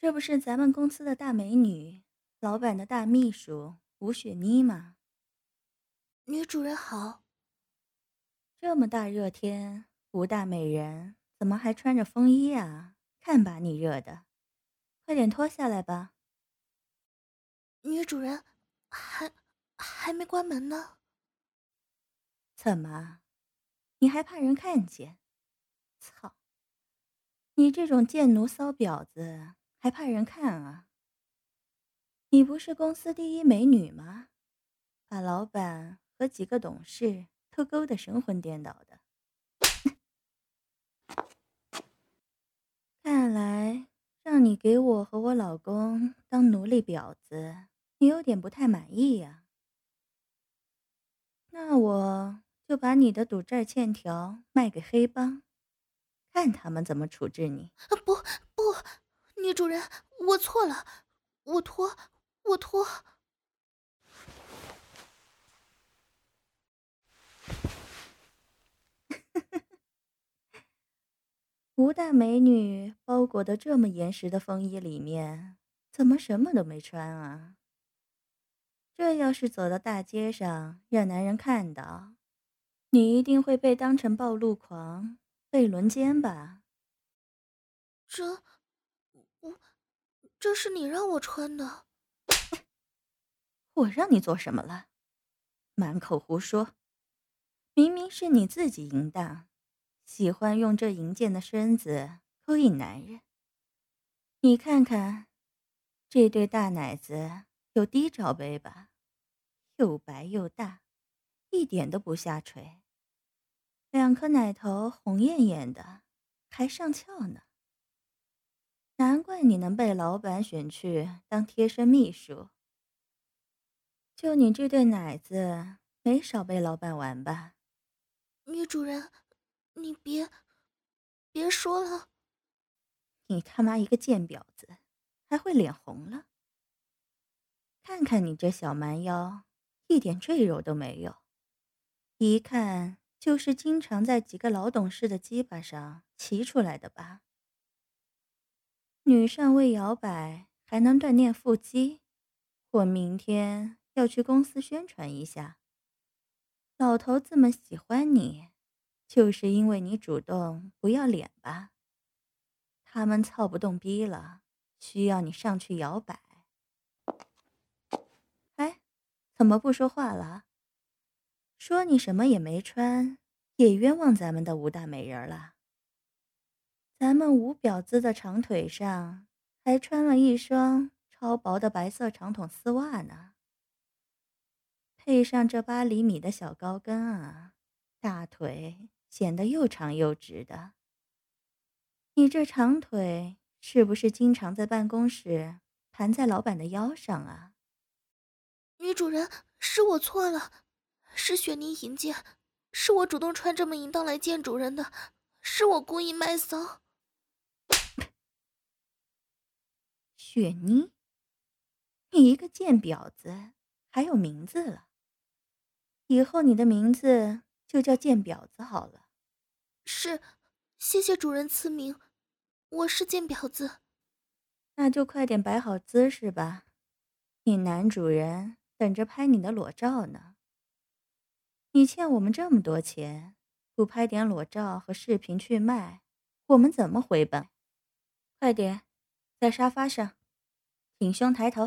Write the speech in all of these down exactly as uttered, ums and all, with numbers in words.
这不是咱们公司的大美女，老板的大秘书吴雪妮吗？ 女主人好。 这么大热天，吴大美人怎么还穿着风衣啊？看把你热的，快点脱下来吧。 女主人，还还没关门呢。 怎么，你还怕人看见？操！你这种贱奴骚婊子，还怕人看啊？你不是公司第一美女吗？把老板和几个董事都勾得神魂颠倒的。看来让你给我和我老公当奴隶婊子，你有点不太满意呀、那我就把你的赌债欠条卖给黑帮，看他们怎么处置你。 啊不不，女主人，我错了，我脱，我脱。 吴大美女包裹得这么严实的风衣里面，怎么什么都没穿啊？这要是走到大街上，让男人看到，你一定会被当成暴露狂，被轮奸吧？ 这，我，这是你让我穿的。 我让你做什么了？满口胡说！明明是你自己淫荡，喜欢用这淫贱的身子勾引男人。你看看，这对大奶子有低罩杯吧？又白又大，一点都不下垂。两颗奶头红艳艳的，还上翘呢。难怪你能被老板选去当贴身秘书。就你这对奶子，没少被老板玩吧？ 女主人，你别别说了。 你他妈一个贱婊子，还会脸红了？看看你这小蛮腰，一点赘肉都没有，一看就是经常在几个老董事的鸡巴上骑出来的吧？女上位摇摆还能锻炼腹肌，我明天要去公司宣传一下。老头子们喜欢你，就是因为你主动不要脸吧？他们操不动逼了，需要你上去摇摆。哎，怎么不说话了？说你什么也没穿，也冤枉咱们的吴大美人了。咱们吴婊子的长腿上还穿了一双超薄的白色长筒丝袜呢，配上这八厘米的小高跟啊，大腿显得又长又直的。你这长腿是不是经常在办公室盘在老板的腰上啊？ 女主人，是我错了，是雪妮淫贱，是我主动穿这么淫荡来见主人的，是我故意卖骚。 雪妮，你一个贱婊子，还有名字了。以后你的名字就叫贱婊子好了。 是，谢谢主人赐名，我是贱婊子。 那就快点摆好姿势吧，你男主人等着拍你的裸照呢。你欠我们这么多钱，不拍点裸照和视频去卖，我们怎么回本？快点，在沙发上，挺胸抬头。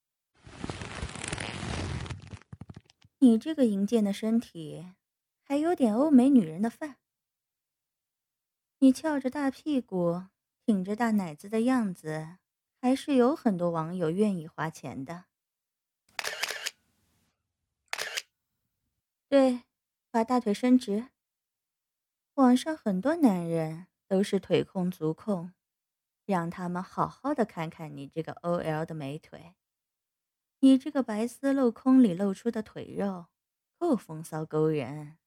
你这个淫贱的身体，还有点欧美女人的范。你翘着大屁股，挺着大奶子的样子，还是有很多网友愿意花钱的。对，把大腿伸直。网上很多男人都是腿控足控，让他们好好的看看你这个 O L 的美腿。你这个白丝镂空里露出的腿肉，够风骚勾人。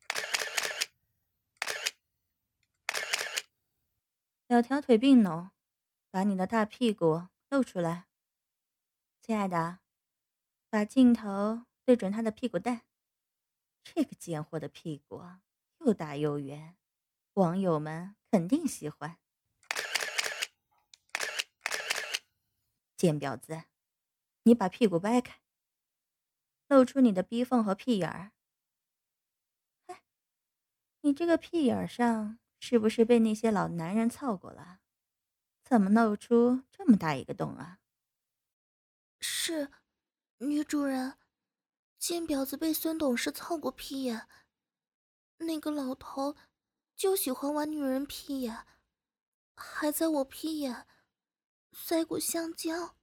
两条腿并拢，把你的大屁股露出来。亲爱的，把镜头对准他的屁股蛋。这个贱货的屁股啊又大又圆，网友们肯定喜欢。 贱婊子，你把屁股掰开，露出你的逼缝和屁眼儿。哎，你这个屁眼儿上是不是被那些老男人操过了？怎么露出这么大一个洞啊？ 是，女主人，贱婊子被孙董事操过屁眼，那个老头就喜欢玩女人屁眼，还在我屁眼塞过香蕉。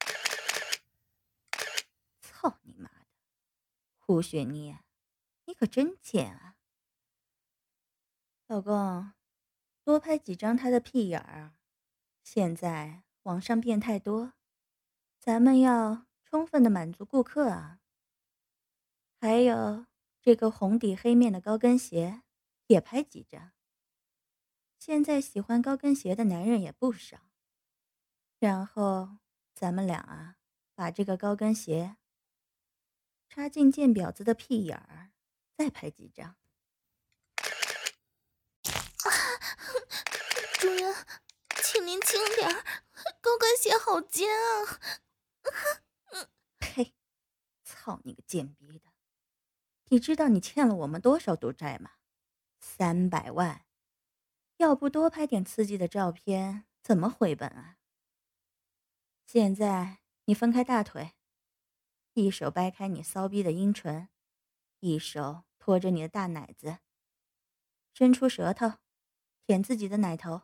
操你妈的，胡雪妮，你可真贱啊！老公，多拍几张他的屁眼儿。现在网上变态多，咱们要充分的满足顾客啊。还有这个红底黑面的高跟鞋，也拍几张。现在喜欢高跟鞋的男人也不少。然后咱们俩啊，把这个高跟鞋插进贱婊子的屁眼儿，再拍几张。 主人，请您轻点儿，高跟鞋好尖啊！ 呸！操你个贱逼的！你知道你欠了我们多少赌债吗？三百万！要不多拍点刺激的照片，怎么回本啊？现在你分开大腿，一手掰开你骚逼的阴唇，一手托着你的大奶子，伸出舌头舔自己的奶头。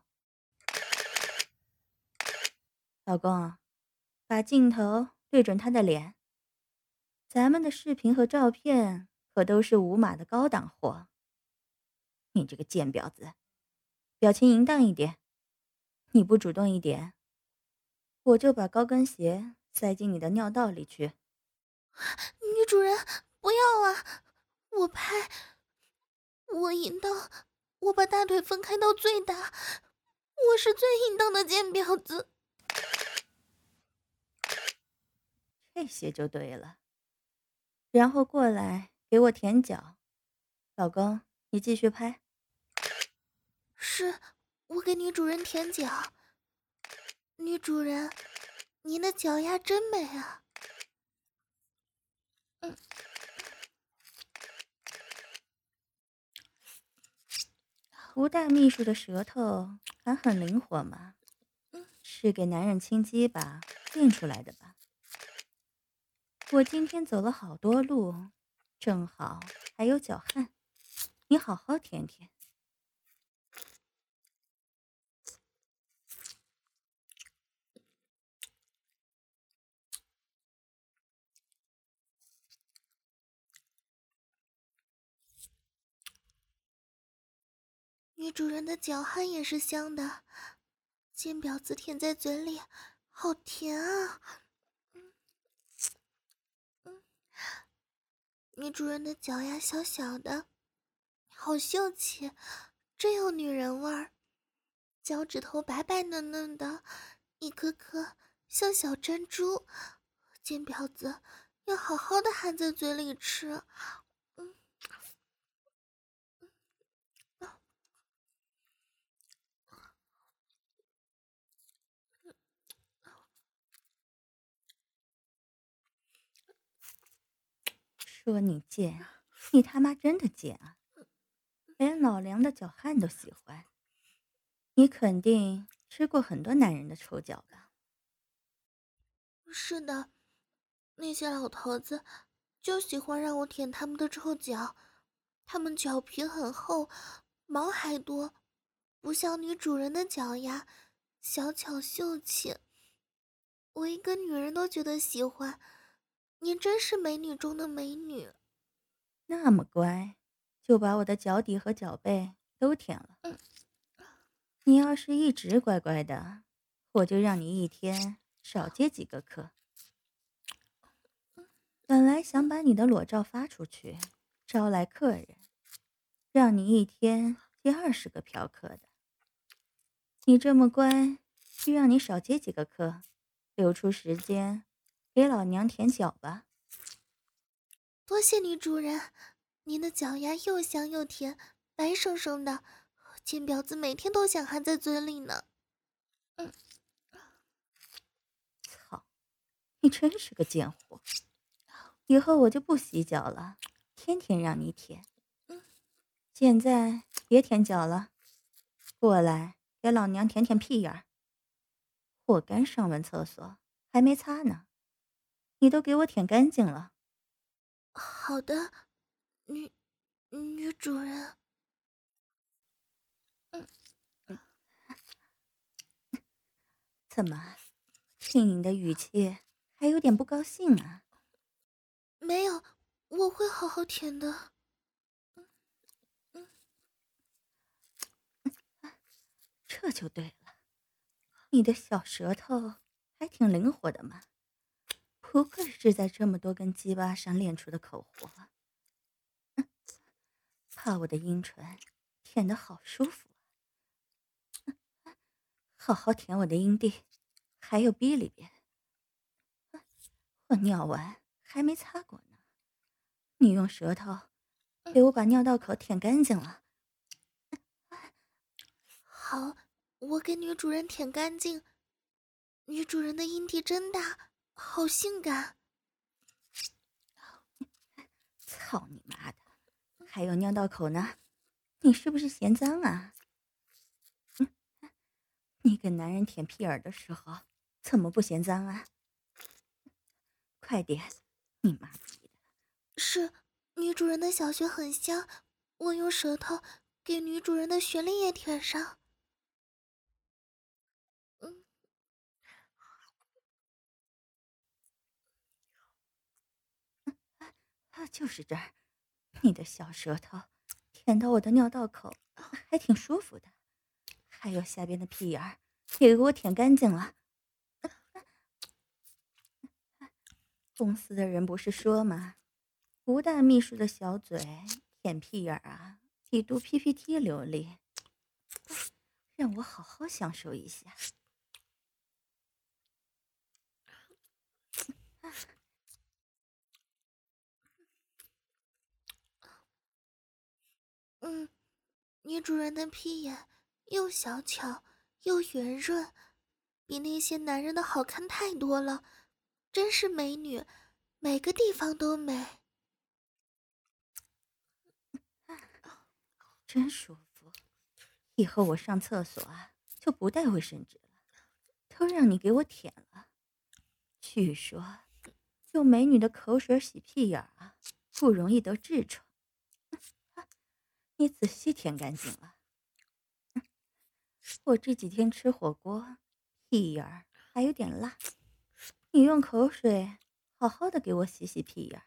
老公，把镜头对准他的脸。咱们的视频和照片可都是无码的高档货。你这个贱婊子，表情淫荡一点。你不主动一点，我就把高跟鞋塞进你的尿道里去。 女主人，不要啊！我拍，我淫荡，我把大腿分开到最大，我是最淫荡的贱婊子。 这些就对了。然后过来给我舔脚。老公，你继续拍。 是，我给女主人舔脚。女主人，您的脚丫真美啊！嗯， 吴大秘书的舌头还很灵活嘛，是给男人亲鸡巴练出来的吧？我今天走了好多路，正好还有脚汗，你好好舔舔。 女主人的脚汗也是香的，贱婊子舔在嘴里，好甜啊！嗯嗯，女主人的脚丫小小的，好秀气，真有女人味儿。脚趾头白白嫩嫩的，一颗颗像小珍珠，贱婊子要好好的含在嘴里吃。嗯。 说你贱，你他妈真的贱啊！连老梁的脚汗都喜欢，你肯定吃过很多男人的臭脚吧？ 是的，那些老头子就喜欢让我舔他们的臭脚，他们脚皮很厚，毛还多，不像女主人的脚丫小巧秀气。我一个女人都觉得喜欢，您真是美女中的美女。 那么乖，就把我的脚底和脚背都舔了。 嗯， 你要是一直乖乖的，我就让你一天少接几个客。本来想把你的裸照发出去，招来客人，让你一天接二十个嫖客的。你这么乖，就让你少接几个客，留出时间给老娘舔脚吧。 多谢女主人，您的脚丫又香又甜，白生生的，贱婊子每天都想含在嘴里呢。嗯， 操！ 你真是个贱货！以后我就不洗脚了，天天让你舔。现在别舔脚了，过来给老娘舔舔屁眼儿。我刚上完厕所，还没擦呢，你都给我舔干净了。 好的，女女主人。嗯， 怎么，听你的语气还有点不高兴啊？ 没有，我会好好舔的。嗯嗯， 这就对了，你的小舌头还挺灵活的嘛，不愧是在这么多根鸡巴上练出的口活。怕我的阴唇舔得好舒服啊，好好舔我的阴蒂，还有逼里边。我尿完还没擦过呢，你用舌头给我把尿道口舔干净了。 好，我给女主人舔干净。女主人的阴蒂真大，好性感。 操你妈的，还有尿道口呢，你是不是嫌脏啊？嗯，你给男人舔屁眼的时候怎么不嫌脏啊？快点，你妈逼的！ 是，女主人的小穴很香，我用舌头给女主人的穴里也舔上。嗯， 啊，就是这儿，你的小舌头舔到我的尿道口，还挺舒服的。还有下边的屁眼儿，也给我舔干净了。公司的人不是说吗？吴大秘书的小嘴舔屁眼儿啊，比读 P P T 流利。让我好好享受一下。 嗯，女主人的屁眼又小巧又圆润，比那些男人的好看太多了，真是美女，每个地方都美。 真舒服。以后我上厕所啊，就不带卫生纸了，都让你给我舔了。据说用美女的口水洗屁眼啊，不容易得痔疮。你仔细舔干净了。我这几天吃火锅，屁眼儿还有点辣，你用口水好好的给我洗洗屁眼儿。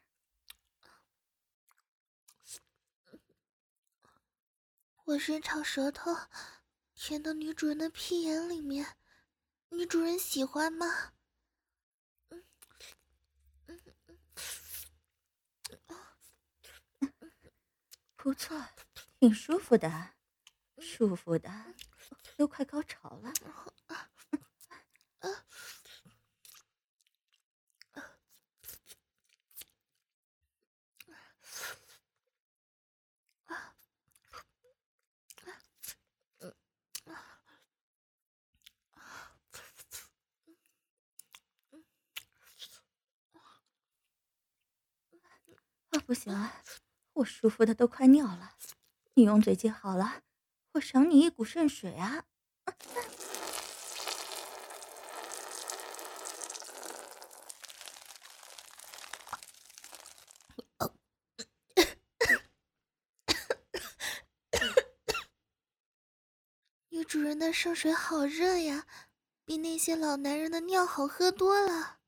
我伸长舌头，舔到女主人的屁眼里面，女主人喜欢吗？嗯嗯嗯， 不错，挺舒服的，舒服的都快高潮了。啊，不行了，我舒服的都快尿了。你用嘴接好了，我赏你一股圣水啊！ 女主人的圣水好热呀，比那些老男人的尿好喝多了。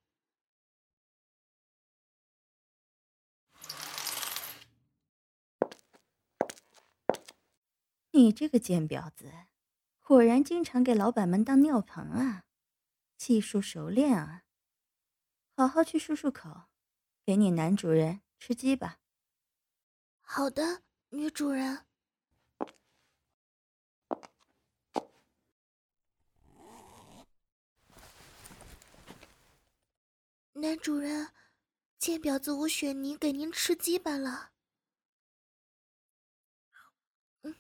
你这个贱婊子，果然经常给老板们当尿盆啊，技术熟练啊！好好去漱漱口，给你男主人吃鸡吧。 好的，女主人。男主人，贱婊子吴雪妮给您吃鸡巴了。嗯，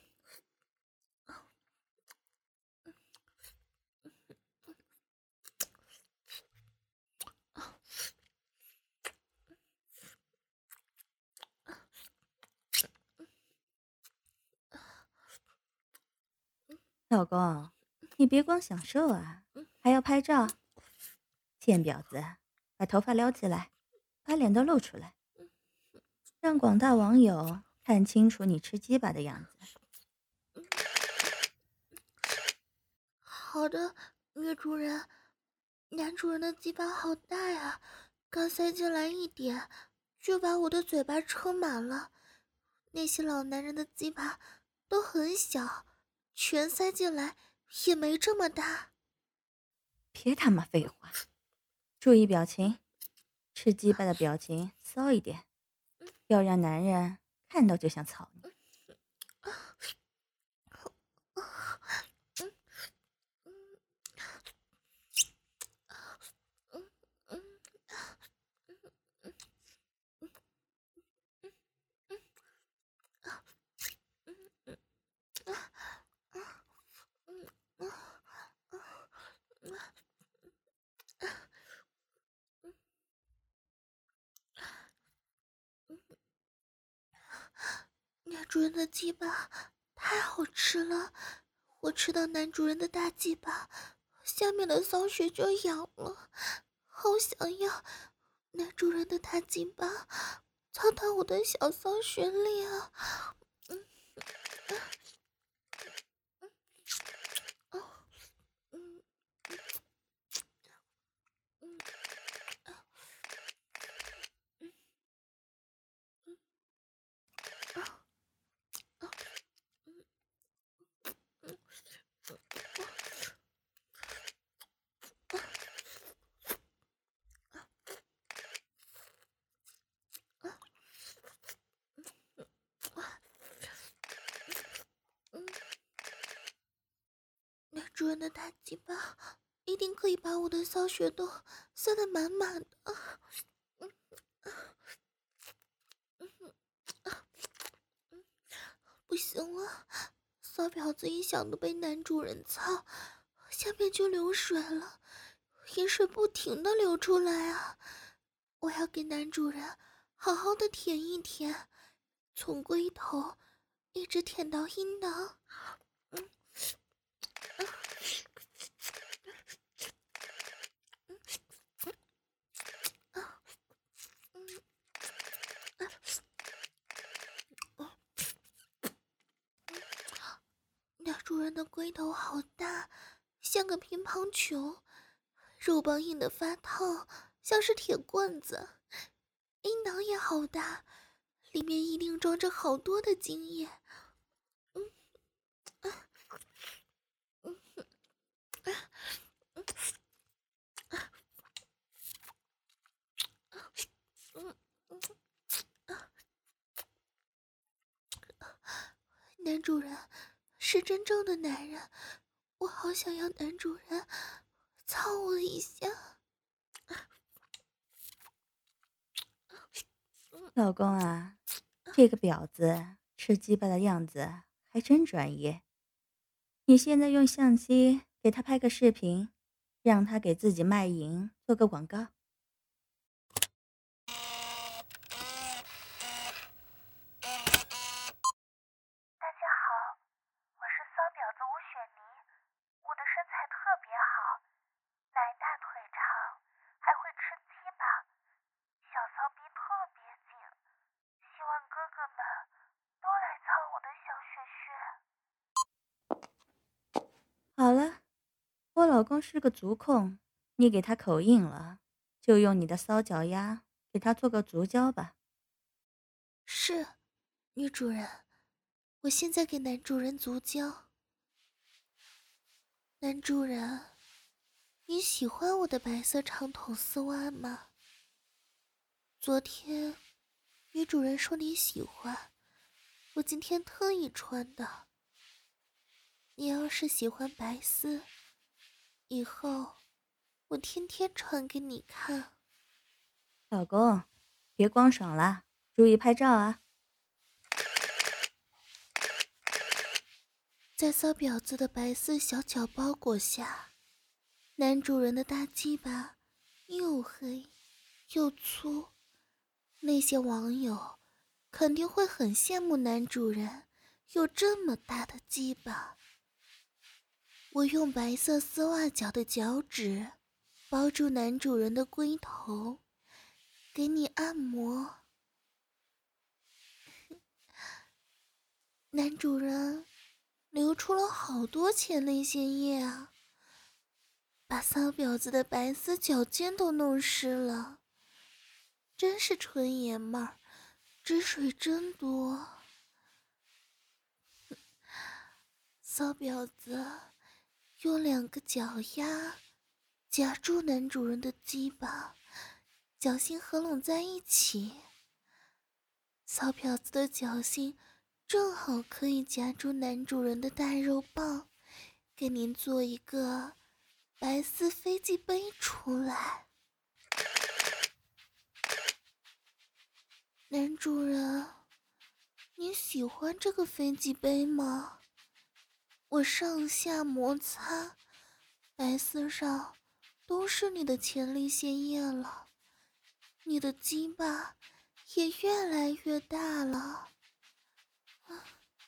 老公，你别光享受啊，还要拍照。贱婊子，把头发撩起来，把脸都露出来，让广大网友看清楚你吃鸡巴的样子。 好的，女主人。男主人的鸡巴好大呀，刚塞进来一点，就把我的嘴巴撑满了。那些老男人的鸡巴都很小，全塞进来也没这么大。 别他妈废话，注意表情，吃鸡巴的表情骚一点，要让男人看到就想操你。 男主人的鸡巴太好吃了，我吃到男主人的大鸡巴，下面的骚穴就痒了，好想要男主人的大鸡巴操到我的小骚穴里啊！嗯嗯嗯男主人的大鸡巴一定可以把我的骚穴洞塞得满满的。不行了，骚婊子一想都被男主人操，下面就流水了，饮水不停的流出来啊！我要给男主人好好的舔一舔，从龟头一直舔到阴囊。嗯男主人的龟头好大，像个乒乓球，肉棒硬的发烫，像是铁棍子。阴囊也好大，里面一定装着好多的精液。嗯啊嗯啊嗯嗯嗯啊！男主人是真正的男人，我好想要男主人操我一下。 老公啊，这个婊子吃鸡巴的样子还真专业。你现在用相机给他拍个视频，让他给自己卖淫做个广告。 大家好，我是骚婊子吴雪妮，我的身材特别好，奶大腿长，还会吃鸡巴，小骚逼特别紧，希望哥哥们都来操我的小穴穴。 好了，我老公是个足控，你给他口硬了，就用你的骚脚丫给他做个足交吧。 是，女主人，我现在给男主人足交。男主人，你喜欢我的白色长筒丝袜吗？昨天女主人说你喜欢，我今天特意穿的。你要是喜欢白丝，以后我天天穿给你看。 老公，别光爽了，注意拍照啊！ 在骚婊子的白色小脚包裹下，男主人的大鸡巴又黑又粗，那些网友肯定会很羡慕男主人有这么大的鸡巴。 我用白色丝袜脚的脚趾包住男主人的龟头，给你按摩。男主人流出了好多前列腺液啊，把骚婊子的白丝脚尖都弄湿了，真是纯爷们儿，汁水真多。骚婊子用两个脚丫夹住男主人的鸡巴，脚心合拢在一起。骚婊子的脚心正好可以夹住男主人的大肉棒，给您做一个白丝飞机杯出来。男主人，你喜欢这个飞机杯吗？我上下摩擦，白丝上都是你的前列腺液了，你的鸡巴也越来越大了。啊，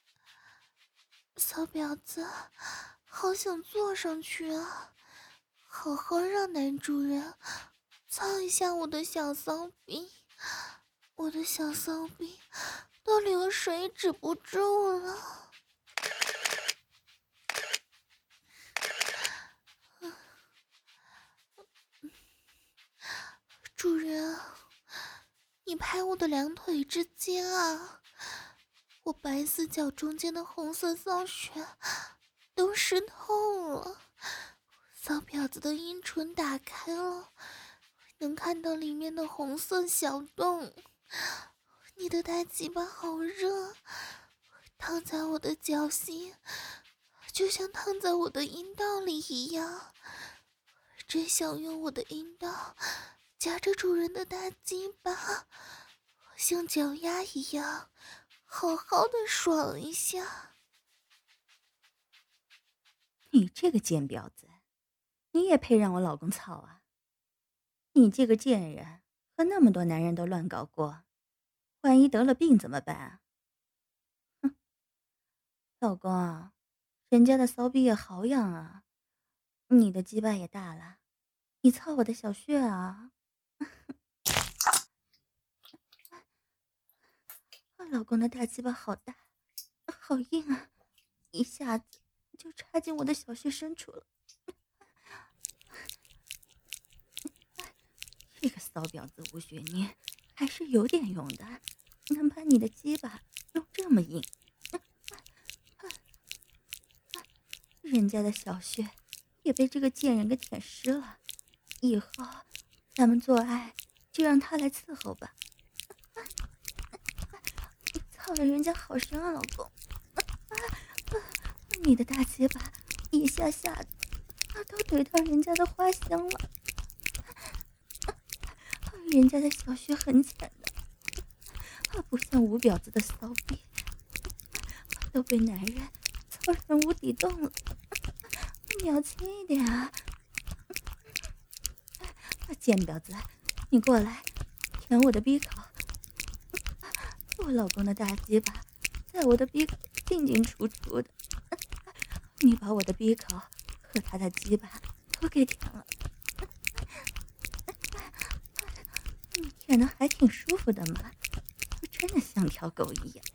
骚婊子，好想坐上去啊，好好让男主人操一下我的小骚逼，我的小骚逼都流水止不住了。主人，你拍我的两腿之间啊，我白丝脚中间的红色骚穴都湿透了，骚婊子的阴唇打开了，能看到里面的红色小洞。你的大鸡巴好热，烫在我的脚心，就像烫在我的阴道里一样，真想用我的阴道夹着主人的大鸡巴，像脚丫一样好好的爽一下。 你这个贱婊子，你也配让我老公操啊？你这个贱人，和那么多男人都乱搞过，万一得了病怎么办啊？哼，老公啊，人家的骚逼也好养啊，你的鸡巴也大了，你操我的小穴啊！老公的大鸡巴好大，好硬啊，一下子就插进我的小穴深处了。这个骚婊子吴雪妮还是有点用的，能把你的鸡巴弄这么硬。人家的小穴也被这个贱人给舔湿了，以后咱们做爱就让他来伺候吧。你操了人家好深啊，老公！你的大鸡巴一下下的都怼到人家的花香了，人家的小穴很浅的，不像吴婊子的骚逼都被男人操成无底洞了。你要轻一点啊！贱婊子，你过来舔我的鼻口。我老公的大鸡巴在我的鼻口进进出出的，你把我的鼻口和他的鸡巴都给舔了，你舔的还挺舒服的嘛，真的像条狗一样，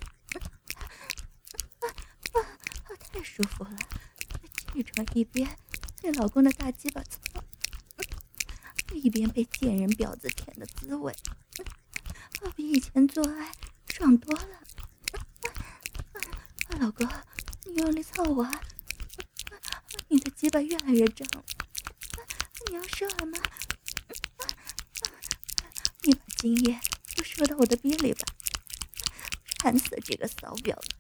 太舒服了。这种一边被老公的大鸡巴操，一边被贱人婊子舔的滋味，比以前做爱爽多了。老公，你用力操我啊！你的鸡巴越来越胀了，你要射了吗？你把精液都射到我的逼里吧，馋死这个骚婊子！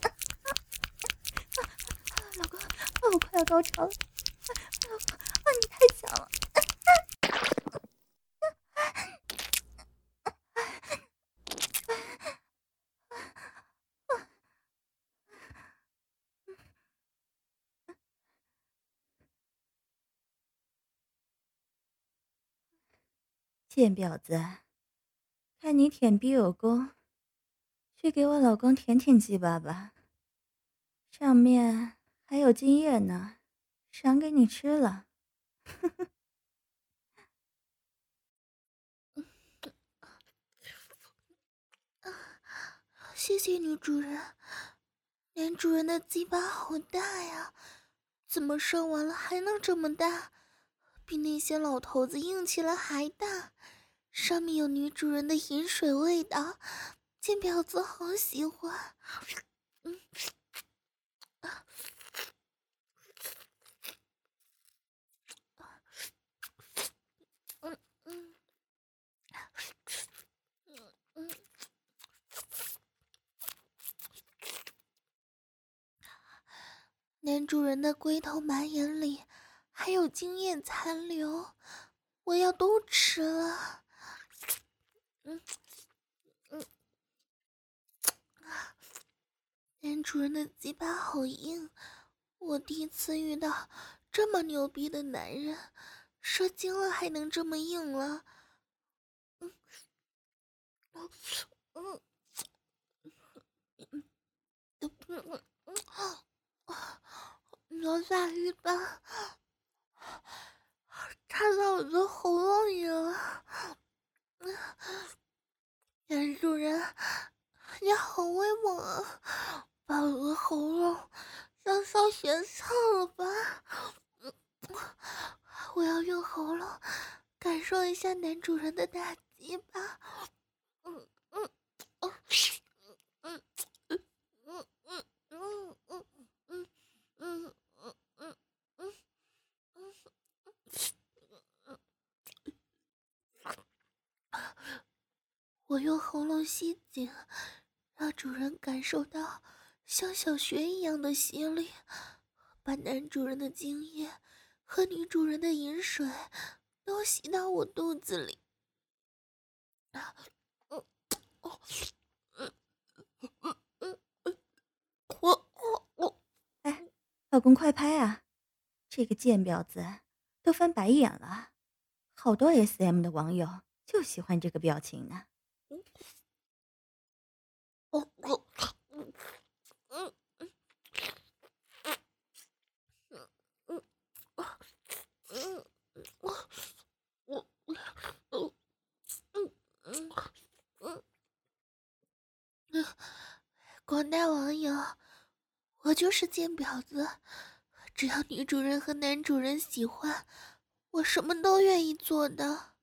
老公，我快要高潮了，老公，啊，你太强了！贱婊子，看你舔逼有功，去给我老公舔舔鸡巴吧，上面还有精液呢， 赏给你吃了。 谢谢女主人。男主人的鸡巴好大呀，怎么生完了还能这么大？比那些老头子硬起来还大，上面有女主人的饮水味道，见婊子好喜欢。嗯，嗯嗯嗯，男主人的龟头满眼里还有精液残留，我要都吃了。嗯嗯，男主人的鸡巴好硬，我第一次遇到这么牛逼的男人，射精了还能这么硬了。嗯嗯嗯嗯嗯嗯，留下一半，插到我的喉咙里了。男主人，你好威猛啊！把我的喉咙当烧咸菜了吧？嗯，我要用喉咙感受一下男主人的大鸡巴。嗯嗯嗯嗯嗯嗯嗯嗯嗯嗯嗯嗯嗯嗯，我用喉咙吸紧，让主人感受到像小穴一样的吸力，把男主人的精液和女主人的饮水都吸到我肚子里。啊，嗯，哦，嗯嗯嗯嗯，我我我， 哎，老公快拍啊！这个贱婊子都翻白眼了。好多 S M 的网友就喜欢这个表情呢。 我我，嗯嗯嗯嗯嗯，我我我嗯嗯嗯嗯，广大网友，我就是贱婊子，只要女主人和男主人喜欢，我什么都愿意做的。